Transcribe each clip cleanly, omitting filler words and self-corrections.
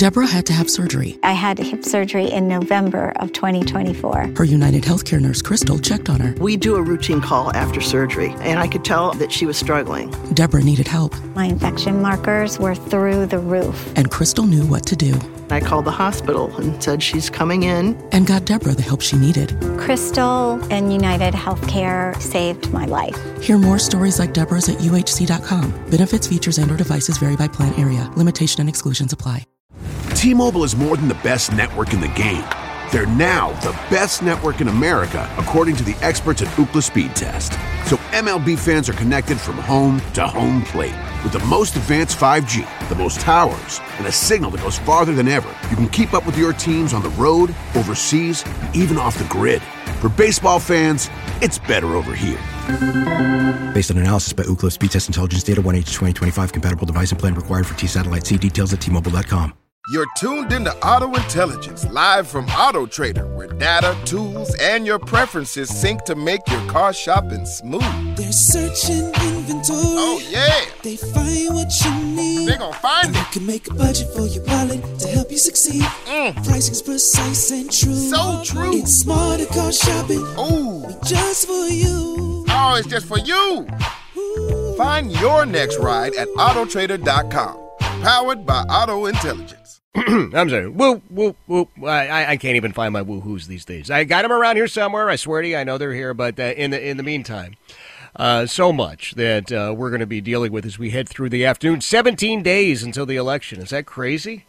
Deborah had to have surgery. I had hip surgery in November of 2024. Her United Healthcare nurse, Crystal, checked on her. We do a routine call after surgery, and I could tell that she was struggling. Deborah needed help. My infection markers were through the roof. And Crystal knew what to do. I called the hospital and said she's coming in. And got Deborah the help she needed. Crystal and United Healthcare saved my life. Hear more stories like Deborah's at uhc.com. Benefits, features, and/or devices vary by plan area. Limitation and exclusions apply. T-Mobile is more than the best network in the game. They're now the best network in America, according to the experts at Ookla Speed Test. So MLB fans are connected from home to home plate. With the most advanced 5G, the most towers, and a signal that goes farther than ever, you can keep up with your teams on the road, overseas, and even off the grid. For baseball fans, it's better over here. Based on analysis by Ookla Speed Test Intelligence Data, 1H2025, compatible device and plan required for T-Satellite. See details at T-Mobile.com. You're tuned into Auto Intelligence, live from Auto Trader, where data, tools, and your preferences sync to make your car shopping smooth. They're searching inventory. Oh, yeah. They find what you need. They're gonna find it. You can make a budget for your wallet to help you succeed. Pricing's precise and true. So true. It's smarter car shopping. Ooh. Just for you. Oh, it's just for you. Ooh. Find your next ride at autotrader.com. Powered by Auto Intelligence. I'm sorry. Woo, woo, woo. I can't even find my woo-hoos these days. I got them around here somewhere. I swear to you, I know they're here. But in the meantime, so much that we're going to be dealing with as we head through the afternoon. 17 days until the election. Is that crazy?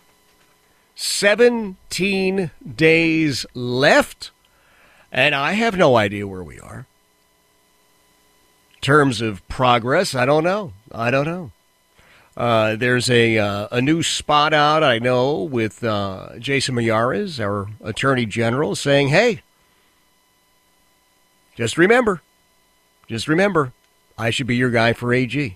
17 days left, and I have no idea where we are. In terms of progress, I don't know. There's a new spot out, I know, with Jason Miyares, our Attorney General, saying, hey, just remember, I should be your guy for AG.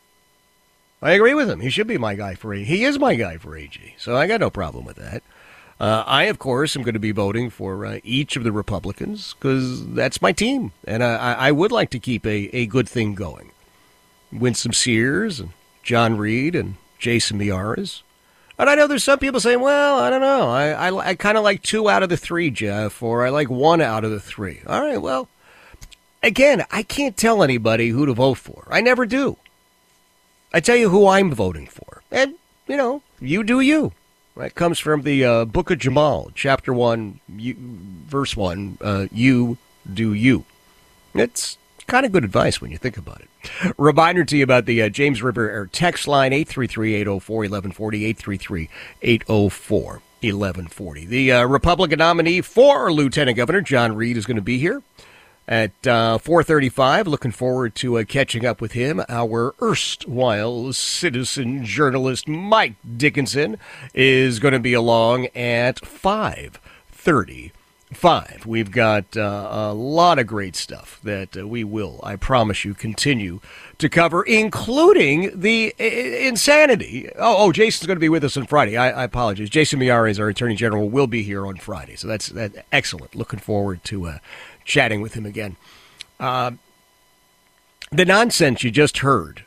I agree with him. He should be my guy for AG. He is my guy for AG, so I got no problem with that. I, of course, am going to be voting for each of the Republicans because that's my team, and I would like to keep a good thing going. Winsome Sears and John Reed and Jason Miyares. And I know there's some people saying, well, I don't know. I kind of like 2 out of the 3, Jeff, or I like 1 out of the 3. All right, well, again, I can't tell anybody who to vote for. I never do. I tell you who I'm voting for. And, you do you. That comes from the Book of Jamal, chapter 1, verse 1, you do you. It's kind of good advice when you think about it. Reminder to you about the James River Air text line, 833-804-1140, 833-804-1140. The Republican nominee for Lieutenant Governor, John Reed, is going to be here at 4:35. Looking forward to catching up with him. Our erstwhile citizen journalist, Mike Dickinson, is going to be along at 5:35. We've got a lot of great stuff that we will, I promise you, continue to cover, including the insanity. Oh, Jason's going to be with us on Friday. I apologize. Jason Miyares, our Attorney General, will be here on Friday. So that's excellent. Looking forward to chatting with him again. The nonsense you just heard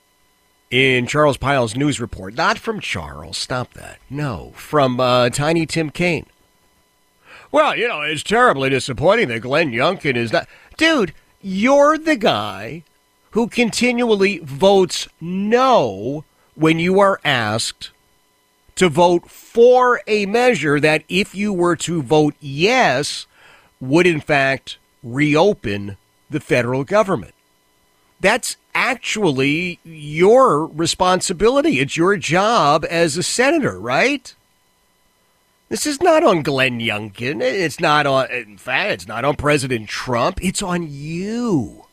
in Charles Pyle's news report, not from Charles, stop that. No, from Tiny Tim Kaine. Well, it's terribly disappointing that Glenn Youngkin is not. Dude, you're the guy who continually votes no when you are asked to vote for a measure that, if you were to vote yes, would in fact reopen the federal government. That's actually your responsibility. It's your job as a senator, right? This is not on Glenn Youngkin. It's not on, in fact, it's not on President Trump. It's on you.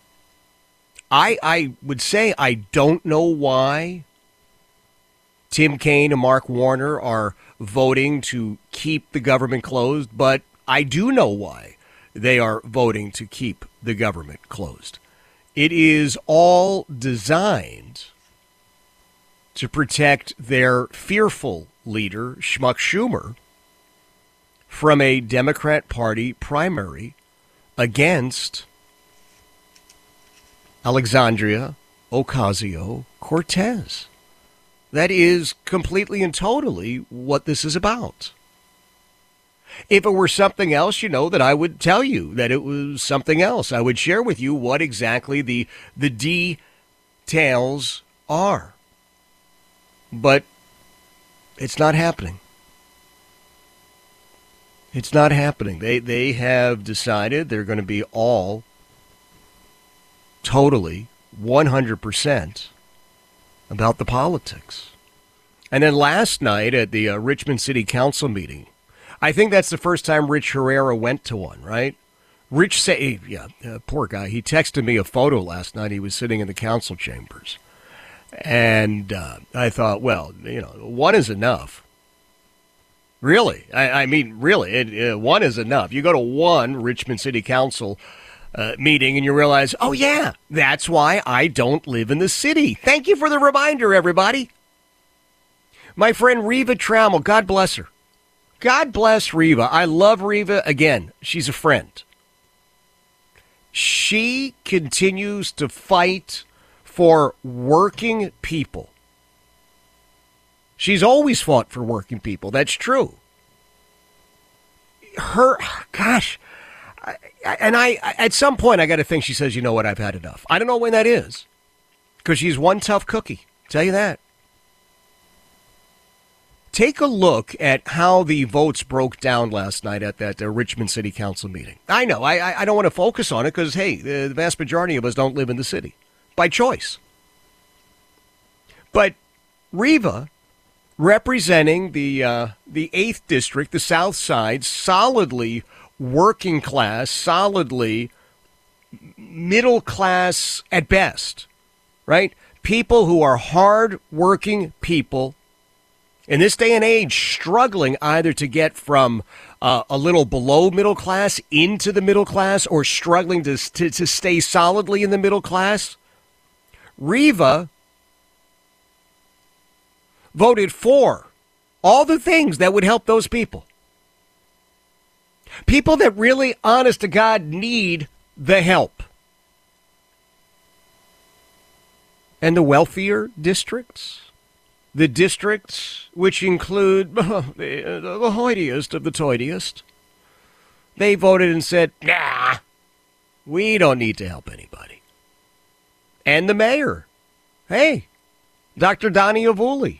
I would say I don't know why Tim Kaine and Mark Warner are voting to keep the government closed, but I do know why they are voting to keep the government closed. It is all designed to protect their fearful leader, Schmuck Schumer, from a Democrat Party primary against Alexandria Ocasio-Cortez. That is completely and totally what this is about. If it were something else, that I would tell you that it was something else. I would share with you what exactly the details are. But it's not happening. It's not happening. They have decided they're going to be all totally 100% about the politics. And then last night at the Richmond City Council meeting, I think that's the first time Rich Herrera went to one, right? Rich said, poor guy. He texted me a photo last night. He was sitting in the council chambers. And I thought, well, one is enough. Really. I mean, really, one is enough. You go to one Richmond City Council meeting and you realize, oh, yeah, that's why I don't live in the city. Thank you for the reminder, everybody. My friend Reva Trammell, God bless her. God bless Reva. I love Reva. Again, she's a friend. She continues to fight for working people. She's always fought for working people. That's true. At some point, I got to think she says, you know what, I've had enough. I don't know when that is, because she's one tough cookie. Tell you that. Take a look at how the votes broke down last night at that Richmond City Council meeting. I know, I don't want to focus on it because, hey, the vast majority of us don't live in the city by choice. But Reva, representing the 8th District, the South Side, solidly working class, solidly middle class at best, right? People who are hard-working people in this day and age, struggling either to get from a little below middle class into the middle class or struggling to stay solidly in the middle class. Reva voted for all the things that would help those people. People that really, honest to God, need the help. And the wealthier districts? The districts which include the hoitiest of the toitiest, they voted and said, nah, we don't need to help anybody. And the mayor, hey, Dr. Donnie Avuli,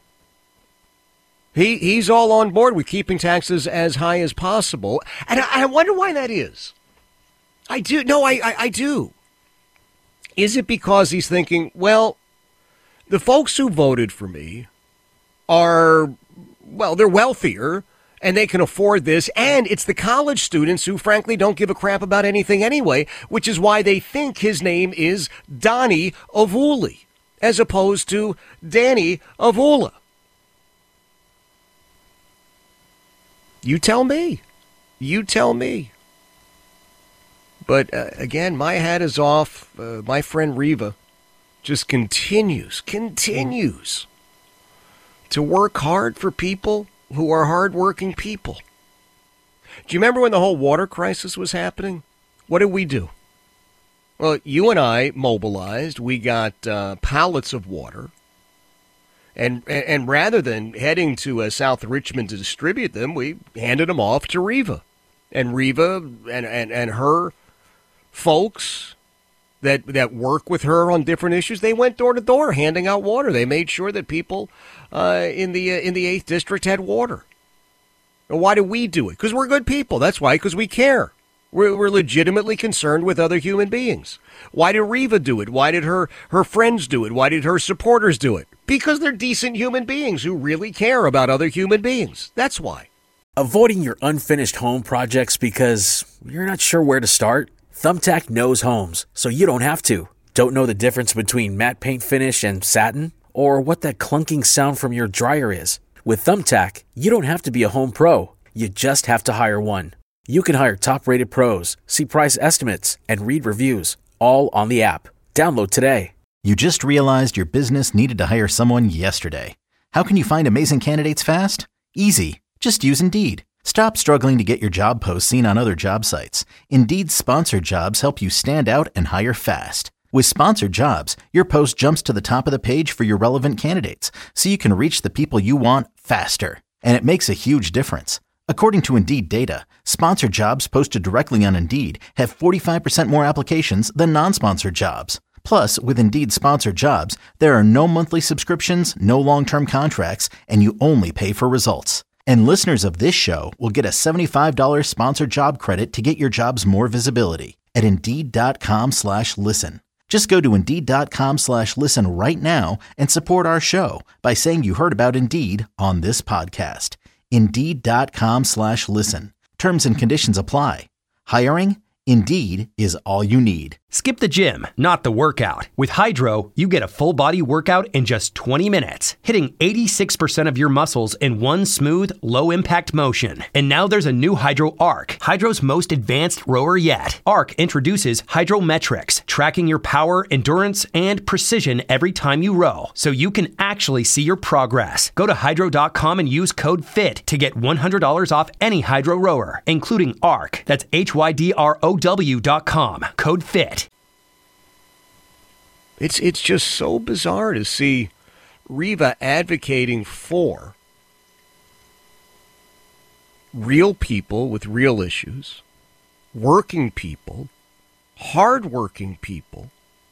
he's all on board with keeping taxes as high as possible. And I wonder why that is. I do. No, I do. Is it because he's thinking, well, the folks who voted for me are, well, they're wealthier and they can afford this. And it's the college students who, frankly, don't give a crap about anything anyway, which is why they think his name is Donnie Avuli as opposed to Danny Avula. You tell me. You tell me. But again, my hat is off. My friend Reva just continues to work hard for people who are hardworking people. Do you remember when the whole water crisis was happening? What did we do? Well, you and I mobilized. We got pallets of water. And rather than heading to South Richmond to distribute them, we handed them off to Reva. And Reva and her folks that work with her on different issues, they went door to door handing out water. They made sure that people in the 8th District had water. And why do we do it? Because we're good people. That's why, because we care. We're legitimately concerned with other human beings. Why did Reva do it? Why did her friends do it? Why did her supporters do it? Because they're decent human beings who really care about other human beings. That's why. Avoiding your unfinished home projects because you're not sure where to start? Thumbtack knows homes, so you don't have to. Don't know the difference between matte paint finish and satin? Or what that clunking sound from your dryer is? With Thumbtack, you don't have to be a home pro. You just have to hire one. You can hire top-rated pros, see price estimates, and read reviews, all on the app. Download today. You just realized your business needed to hire someone yesterday. How can you find amazing candidates fast? Easy. Just use Indeed. Stop struggling to get your job posts seen on other job sites. Indeed's sponsored jobs help you stand out and hire fast. With Sponsored Jobs, your post jumps to the top of the page for your relevant candidates, so you can reach the people you want faster. And it makes a huge difference. According to Indeed data, sponsored jobs posted directly on Indeed have 45% more applications than non-sponsored jobs. Plus, with Indeed Sponsored Jobs, there are no monthly subscriptions, no long-term contracts, and you only pay for results. And listeners of this show will get a $75 sponsored job credit to get your jobs more visibility at Indeed.com/listen. Just go to Indeed.com/listen right now and support our show by saying you heard about Indeed on this podcast. Indeed.com/listen. Terms and conditions apply. Hiring? Indeed is all you need. Skip the gym, not the workout. With Hydro, you get a full-body workout in just 20 minutes, hitting 86% of your muscles in one smooth, low-impact motion. And now there's a new Hydro Arc, Hydro's most advanced rower yet. Arc introduces Hydrometrics, tracking your power, endurance, and precision every time you row, so you can actually see your progress. Go to Hydro.com and use code FIT to get $100 off any Hydro rower, including Arc. That's HYDROW.com, code FIT. It's just so bizarre to see Reva advocating for real people with real issues, working people, hardworking people,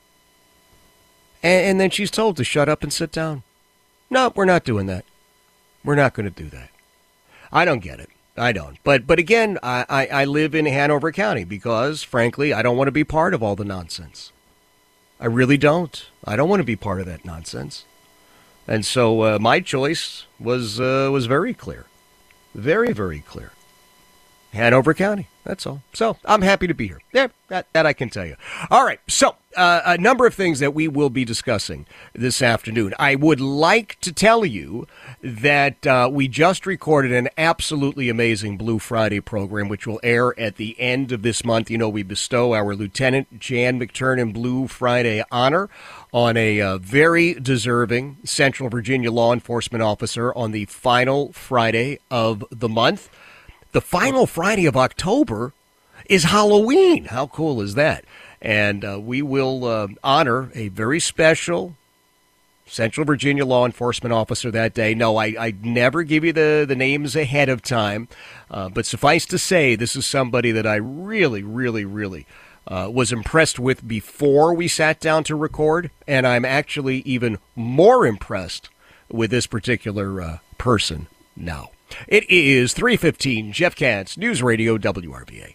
and then she's told to shut up and sit down. No, we're not doing that. We're not going to do that. I don't get it. I don't. But again, I live in Hanover County because, frankly, I don't want to be part of all the nonsense. I really don't. I don't want to be part of that nonsense. And so my choice was very clear. Very, very clear. Hanover County. That's all. So I'm happy to be here. Yeah, that I can tell you. All right. So a number of things that we will be discussing this afternoon. I would like to tell you that we just recorded an absolutely amazing Blue Friday program, which will air at the end of this month. You know, we bestow our Lieutenant Jan McTurnan Blue Friday honor on a very deserving Central Virginia law enforcement officer on the final Friday of the month. The final Friday of October is Halloween. How cool is that? And we will honor a very special Central Virginia law enforcement officer that day. No, I never give you the names ahead of time. But suffice to say, this is somebody that I really, really, really was impressed with before we sat down to record. And I'm actually even more impressed with this particular person now. It is 3:15, Jeff Katz, News Radio WRVA.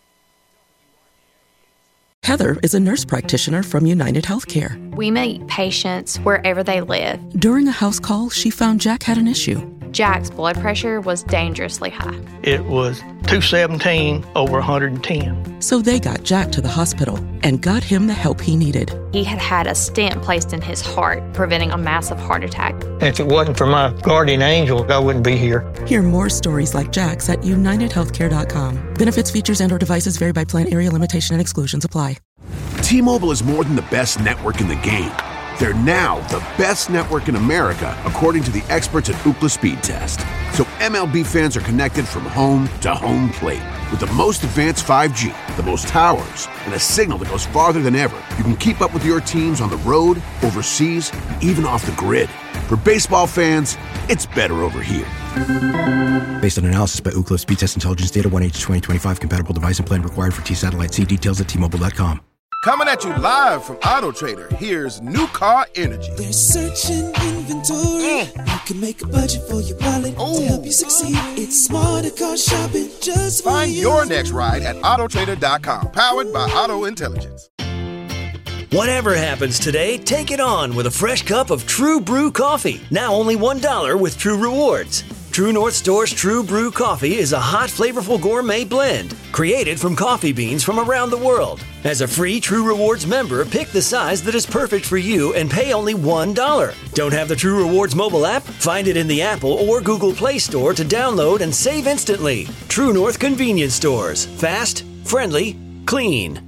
Heather is a nurse practitioner from United Healthcare. We meet patients wherever they live. During a house call, she found Jack had an issue. Jack's blood pressure was dangerously high. It was 217 over 110. So they got Jack to the hospital and got him the help he needed. He had had a stent placed in his heart, preventing a massive heart attack. If it wasn't for my guardian angel, I wouldn't be here. Hear more stories like Jack's at UnitedHealthcare.com. Benefits, features, and/or devices vary by plan, area, limitation, and exclusions apply. T-Mobile is more than the best network in the game. They're now the best network in America, according to the experts at Ookla Speed Test. So MLB fans are connected from home to home plate. With the most advanced 5G, the most towers, and a signal that goes farther than ever, you can keep up with your teams on the road, overseas, and even off the grid. For baseball fans, it's better over here. Based on analysis by Ookla Speed Test Intelligence Data 1H2025 compatible device and plan required for T-Satellite. See details at T-Mobile.com. Coming at you live from Auto Trader, here's New Car Energy. They're searching inventory. You can make a budget for your wallet to help you succeed. It's smarter car shopping just for Find you. your next ride at autotrader.com. Powered by Auto Intelligence. Whatever happens today, take it on with a fresh cup of True Brew coffee. Now only $1 with True Rewards. True North Store's True Brew coffee is a hot, flavorful gourmet blend created from coffee beans from around the world. As a free True Rewards member, pick the size that is perfect for you and pay only $1. Don't have the True Rewards mobile app? Find it in the Apple or Google Play Store to download and save instantly. True North Convenience Stores. Fast, friendly, clean.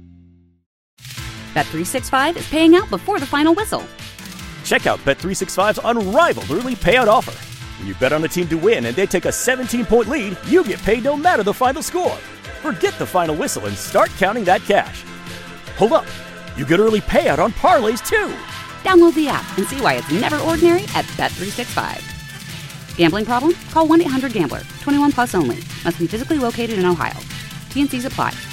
Bet365 is paying out before the final whistle. Check out Bet365's unrivaled early payout offer. When you bet on a team to win and they take a 17-point lead, you get paid no matter the final score. Forget the final whistle and start counting that cash. Hold up. You get early payout on parlays, too. Download the app and see why it's never ordinary at Bet365. Gambling problem? Call 1-800-GAMBLER. 21 plus only. Must be physically located in Ohio. T&Cs apply.